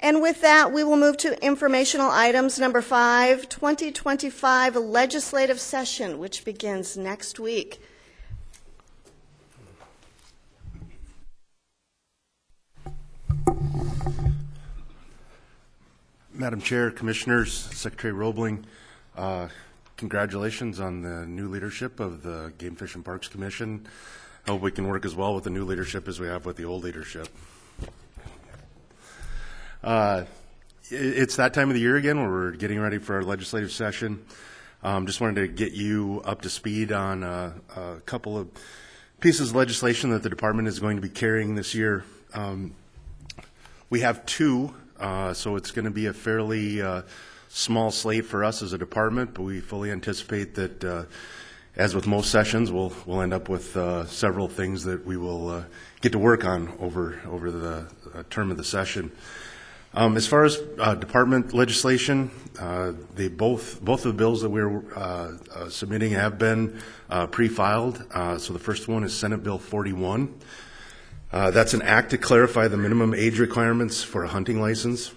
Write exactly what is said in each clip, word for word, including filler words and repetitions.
And with that, we will move to informational items. Number five, twenty twenty-five legislative session, which begins next week. Madam Chair, Commissioners, Secretary Roebling, uh, congratulations on the new leadership of the Game Fish and Parks Commission. I hope we can work as well with the new leadership as we have with the old leadership. Uh, it's that time of the year again where we're getting ready for our legislative session. Um, just wanted to get you up to speed on uh, a couple of pieces of legislation that the department is going to be carrying this year. Um, we have two. Uh, so it's going to be a fairly uh, small slate for us as a department, but we fully anticipate that, uh, as with most sessions, we'll we'll end up with uh, several things that we will uh, get to work on over over the uh, term of the session. Um, as far as uh, department legislation, uh, they both both of the bills that we're uh, uh, submitting have been uh, pre-filed. Uh, so the first one is Senate Bill forty-one. Uh, that's an act to clarify the minimum age requirements for a hunting license.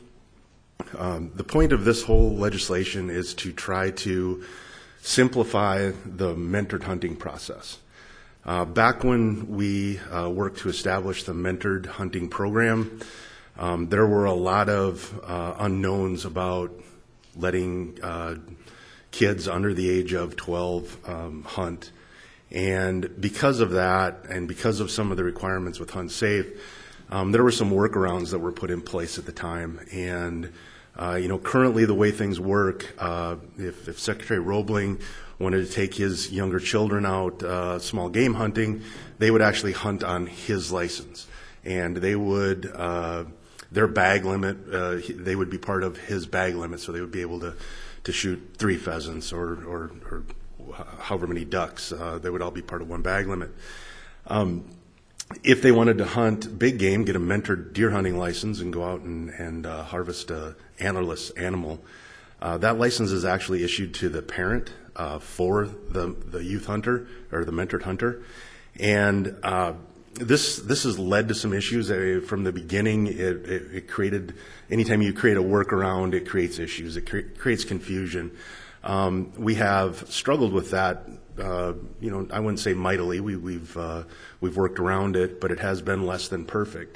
Um, the point of this whole legislation is to try to simplify the mentored hunting process. Uh, back when we uh, worked to establish the mentored hunting program, um, there were a lot of uh, unknowns about letting uh, kids under the age of twelve um, hunt. And because of that, and because of some of the requirements with Hunt Safe, um, there were some workarounds that were put in place at the time. And, uh, you know, currently the way things work, uh, if, if Secretary Roebling wanted to take his younger children out uh, small game hunting, they would actually hunt on his license. And they would, uh, their bag limit, uh, they would be part of his bag limit, so they would be able to, to shoot three pheasants or, or, or however many ducks. Uh, they would all be part of one bag limit. Um, if they wanted to hunt big game, get a mentored deer hunting license and go out and, and uh, harvest a antlerless animal, uh, that license is actually issued to the parent uh, for the, the youth hunter or the mentored hunter. And uh, this this has led to some issues. Uh, from the beginning, it, it, it created, anytime you create a workaround, it creates issues. It cre- creates confusion. Um, we have struggled with that, uh, you know, I wouldn't say mightily. We, we've uh, we've worked around it, but it has been less than perfect.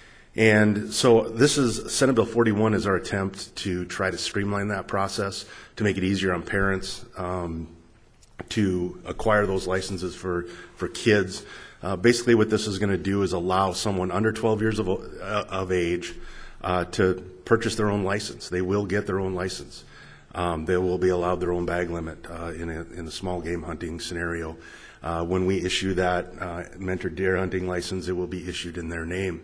And so this is, Senate Bill forty-one is our attempt to try to streamline that process, to make it easier on parents um, to acquire those licenses for, for kids. Uh, basically what this is going to do is allow someone under twelve years of, uh, of age uh, to purchase their own license. They will get their own license. Um, they will be allowed their own bag limit uh, in a in a small game hunting scenario. Uh, when we issue that uh, mentored deer hunting license, it will be issued in their name.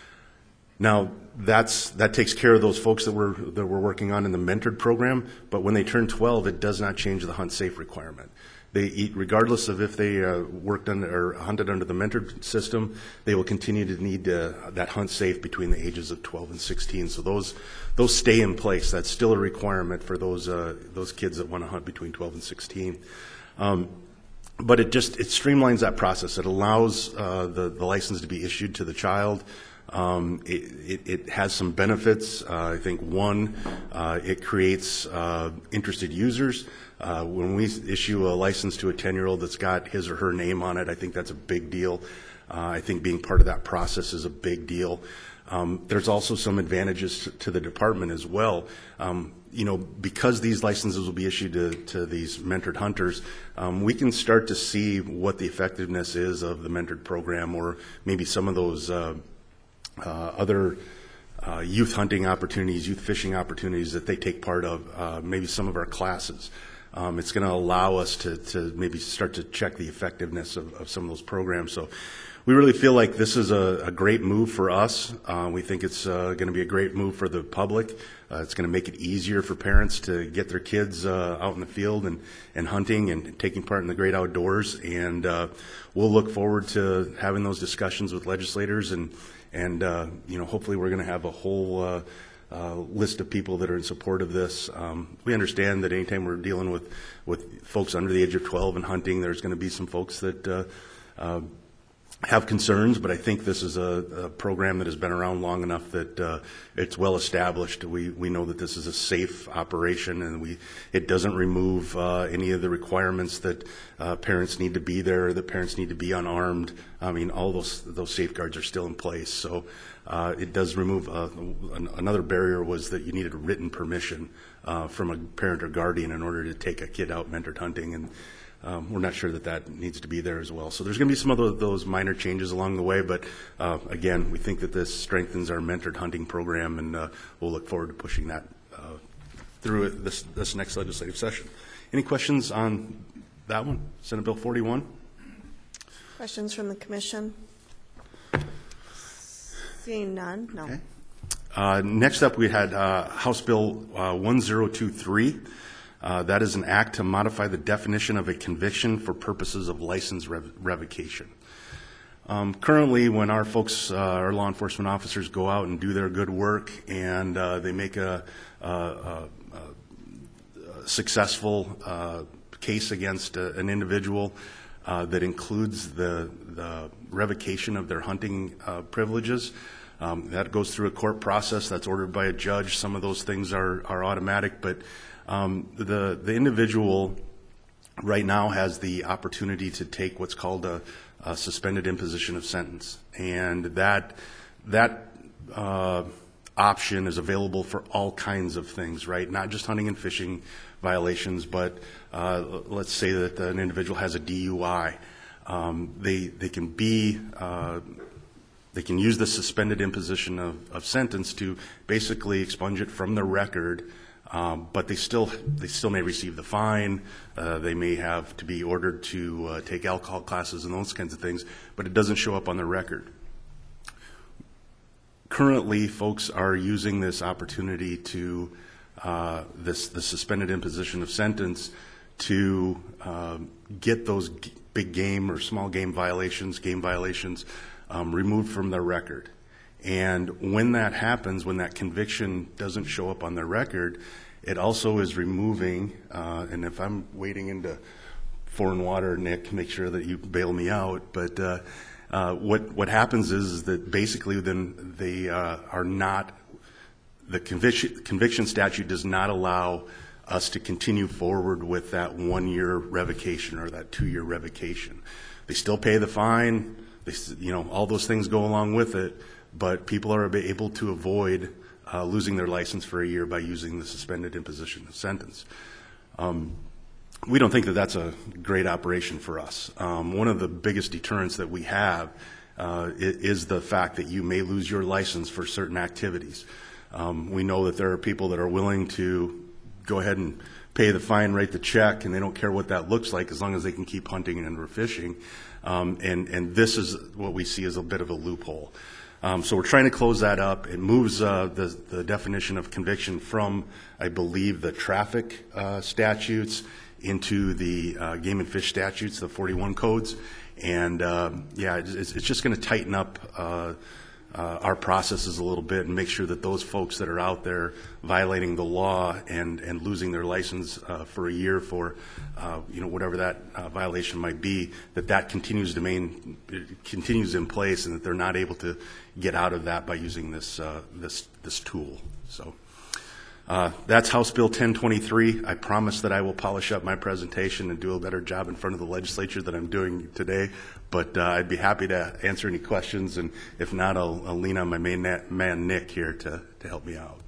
Now, that's that takes care of those folks that we're that we're working on in the mentored program. But when they turn twelve, it does not change the Hunt Safe requirement. They eat, regardless of if they uh, worked under or hunted under the mentored system, they will continue to need uh, that Hunt Safe between the ages of twelve and sixteen. So those those stay in place. That's still a requirement for those uh, those kids that want to hunt between twelve and sixteen. Um, but it just it streamlines that process. It allows uh, the the license to be issued to the child. Um, it, it, it has some benefits. Uh, I think one, uh, it creates uh, interested users. Uh, when we issue a license to a ten-year-old that's got his or her name on it, I think that's a big deal. Uh, I think being part of that process is a big deal. Um, there's also some advantages to, to the department as well. Um, you know, because these licenses will be issued to, to these mentored hunters, um, we can start to see what the effectiveness is of the mentored program, or maybe some of those uh, uh, other uh, youth hunting opportunities, youth fishing opportunities that they take part of, uh, maybe some of our classes. Um, it's going to allow us to, to maybe start to check the effectiveness of, of some of those programs. So we really feel like this is a, a great move for us. Uh, we think it's uh, going to be a great move for the public. Uh, it's going to make it easier for parents to get their kids uh, out in the field and, and hunting and taking part in the great outdoors. And uh, we'll look forward to having those discussions with legislators. And, and uh, you know, hopefully we're going to have a whole uh, Uh, list of people that are in support of this. Um, we understand that anytime we're dealing with, with folks under the age of twelve and hunting, there's going to be some folks that uh, uh, have concerns, but I think this is a, a program that has been around long enough that uh, it's well established. We we know that this is a safe operation, and we it doesn't remove uh, any of the requirements that uh, parents need to be there, that parents need to be unarmed. I mean, all those those safeguards are still in place. So uh, it does remove uh, an, another barrier was that you needed written permission uh, from a parent or guardian in order to take a kid out mentored hunting, and Um, we're not sure that that needs to be there as well. So there's going to be some of those, those minor changes along the way, but uh, again, we think that this strengthens our mentored hunting program, and uh, we'll look forward to pushing that uh, through it this, this next legislative session. Any questions on that one, Senate Bill forty-one? Questions from the commission? Seeing none, no. Okay. Uh, next up, we had uh, House Bill uh, one zero two three. Uh, that is an act to modify the definition of a conviction for purposes of license rev- revocation. Um, currently, when our folks, uh, our law enforcement officers, go out and do their good work, and uh, they make a, a, a, a successful uh, case against a, an individual uh, that includes the, the revocation of their hunting uh, privileges, um, that goes through a court process that's ordered by a judge. Some of those things are, are automatic, but Um, the the individual right now has the opportunity to take what's called a, a suspended imposition of sentence, and that that uh, option is available for all kinds of things, right? Not just hunting and fishing violations, but uh, let's say that an individual has a D U I. Um, they they can be uh, they can use the suspended imposition of, of sentence to basically expunge it from their record. Um, but they still they still may receive the fine. Uh, they may have to be ordered to uh, take alcohol classes and those kinds of things, but it doesn't show up on their record. Currently, folks are using this opportunity to uh, this the suspended imposition of sentence to um, get those g- big game or small game violations, game violations, um, removed from their record. And when that happens, when that conviction doesn't show up on their record, it also is removing, uh, and if I'm wading into foreign water, Nick, make sure that you bail me out, but uh, uh, what what happens is, is that basically then they uh, are not, the conviction, conviction statute does not allow us to continue forward with that one-year revocation or that two-year revocation. They still pay the fine, they, you know, all those things go along with it, but people are able to avoid uh, losing their license for a year by using the suspended imposition of sentence. Um, we don't think that that's a great operation for us. Um, one of the biggest deterrents that we have uh, is the fact that you may lose your license for certain activities. Um, we know that there are people that are willing to go ahead and pay the fine, write the check, and they don't care what that looks like as long as they can keep hunting and or fishing. Um, and, and this is what we see as a bit of a loophole. Um, so we're trying to close that up. It moves uh, the, the definition of conviction from, I believe, the traffic uh, statutes into the uh, game and fish statutes, the forty-one codes. And um, yeah, it's, it's just going to tighten up uh, uh, our processes a little bit and make sure that those folks that are out there violating the law and, and losing their license uh, for a year for, uh, you know, whatever that uh, violation might be, that that continues to main, continues in place, and that they're not able to get out of that by using this uh, this this tool. So uh, that's House Bill ten twenty-three. I promise that I will polish up my presentation and do a better job in front of the legislature than I'm doing today. But uh, I'd be happy to answer any questions, and if not, I'll, I'll lean on my main man Nick here to to help me out.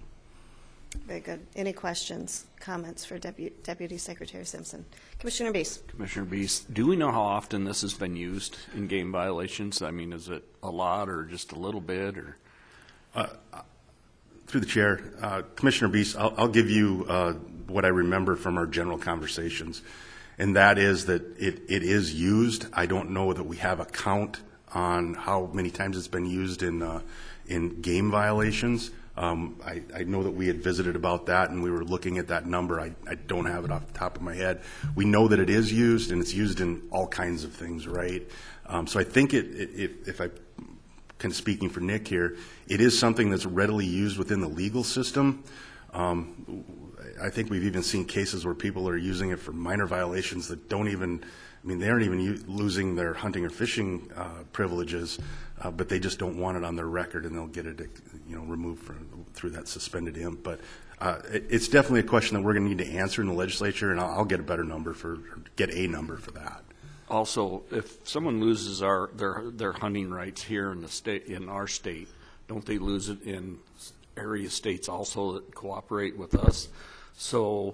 Very good. Any questions, comments for Depu- Deputy Secretary Simpson? Commissioner Beast. Commissioner Beast, do we know how often this has been used in game violations? I mean, is it a lot or just a little bit? Or uh, through the chair, uh, Commissioner Beast, I'll, I'll give you uh, what I remember from our general conversations, and that is that it, it is used. I don't know that we have a count on how many times it's been used in uh, in game violations. Um, I, I know that we had visited about that, and we were looking at that number. I, I don't have it off the top of my head. We know that it is used, and it's used in all kinds of things, right? Um, so I think it, it, if, if I kind of speaking for Nick here, it is something that's readily used within the legal system. Um, I think we've even seen cases where people are using it for minor violations that don't even I mean, they aren't even u- losing their hunting or fishing uh, privileges, uh, but they just don't want it on their record, and they'll get it, you know, removed from, through that suspended imp. But uh, it, it's definitely a question that we're going to need to answer in the legislature, and I'll, I'll get a better number for, or get a number for that. Also, if someone loses our, their, their hunting rights here in the state, in our state, don't they lose it in area states also that cooperate with us? So,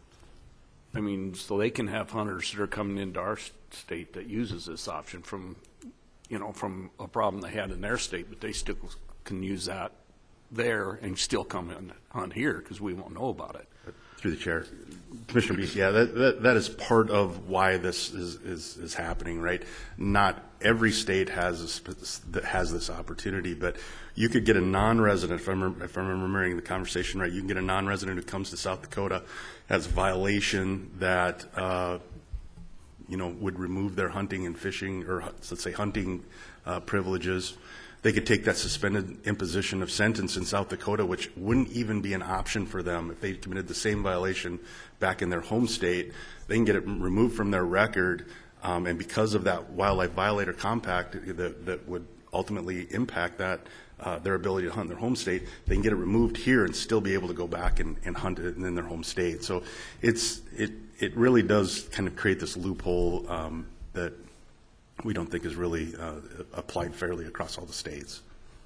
I mean, so they can have hunters that are coming into our state that uses this option from, you know, from a problem they had in their state, but they still can use that there and still come in on here because we won't know about it. Through the chair, Commissioner Beasley, yeah, that, that, that is part of why this is, is, is happening, right? Not every state has this, that has this opportunity, but you could get a non-resident, if I'm, if I'm remembering the conversation right, you can get a non-resident who comes to South Dakota, has a violation that, uh, you know, would remove their hunting and fishing, or let's say hunting uh, privileges. They could take that suspended imposition of sentence in South Dakota, which wouldn't even be an option for them if they committed the same violation back in their home state. They can get it removed from their record, um, and because of that wildlife violator compact that, that would ultimately impact that, uh, their ability to hunt in their home state, they can get it removed here and still be able to go back and, and hunt it in their home state. So it's it it really does kind of create this loophole um, that we don't think is really uh, applied fairly across all the states.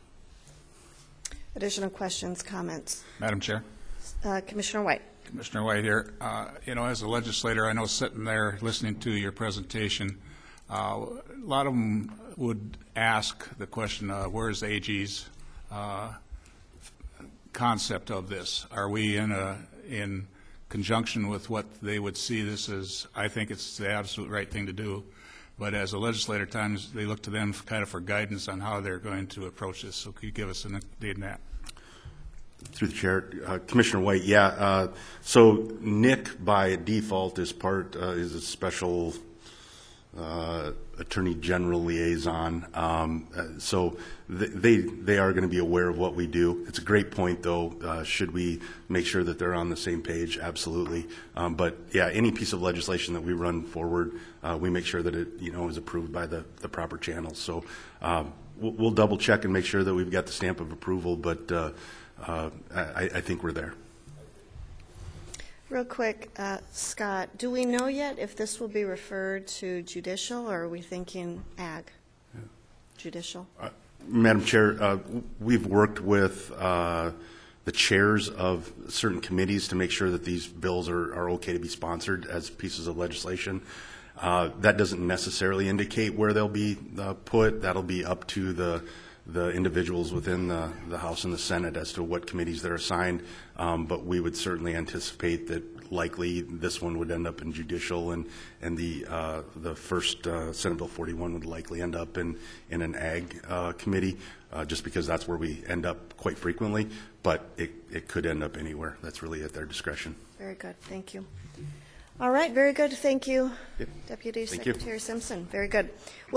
Additional questions, comments? Madam Chair. Uh, Commissioner White. Commissioner White here. Uh, you know, as a legislator, I know sitting there listening to your presentation, uh, a lot of them would ask the question, uh, where's A G's uh, concept of this? Are we in a in conjunction with what they would see this as? I think it's the absolute right thing to do. But as a legislator, times they look to them kind of for guidance on how they're going to approach this. So could you give us an update on that? Through the chair, uh, Commissioner White, yeah. Uh, so N I C by default is part uh, is a special uh, Attorney General liaison. Um, uh, so th they they are going to be aware of what we do. It's a great point, though. Uh, should we make sure that they're on the same page? Absolutely. Um, but yeah, any piece of legislation that we run forward, uh, we make sure that it you know is approved by the the proper channels. So um, we'll, we'll double check and make sure that we've got the stamp of approval. But uh, uh, I, I think we're there. Real quick, uh, Scott, do we know yet if this will be referred to judicial, or are we thinking ag? Yeah. Judicial? Uh, Madam Chair, uh, we've worked with uh, the chairs of certain committees to make sure that these bills are, are okay to be sponsored as pieces of legislation. Uh, that doesn't necessarily indicate where they'll be uh, put. That'll be up to the the individuals within the, the House and the Senate as to what committees they're assigned, um, but we would certainly anticipate that likely this one would end up in judicial, and and the uh, the first uh, Senate Bill forty-one would likely end up in in an ag uh, committee, uh, just because that's where we end up quite frequently. But it it could end up anywhere. That's really at their discretion. Very good. Thank you. All right. Very good. Thank you, Yep. Deputy Thank you. Secretary Simpson. Very good.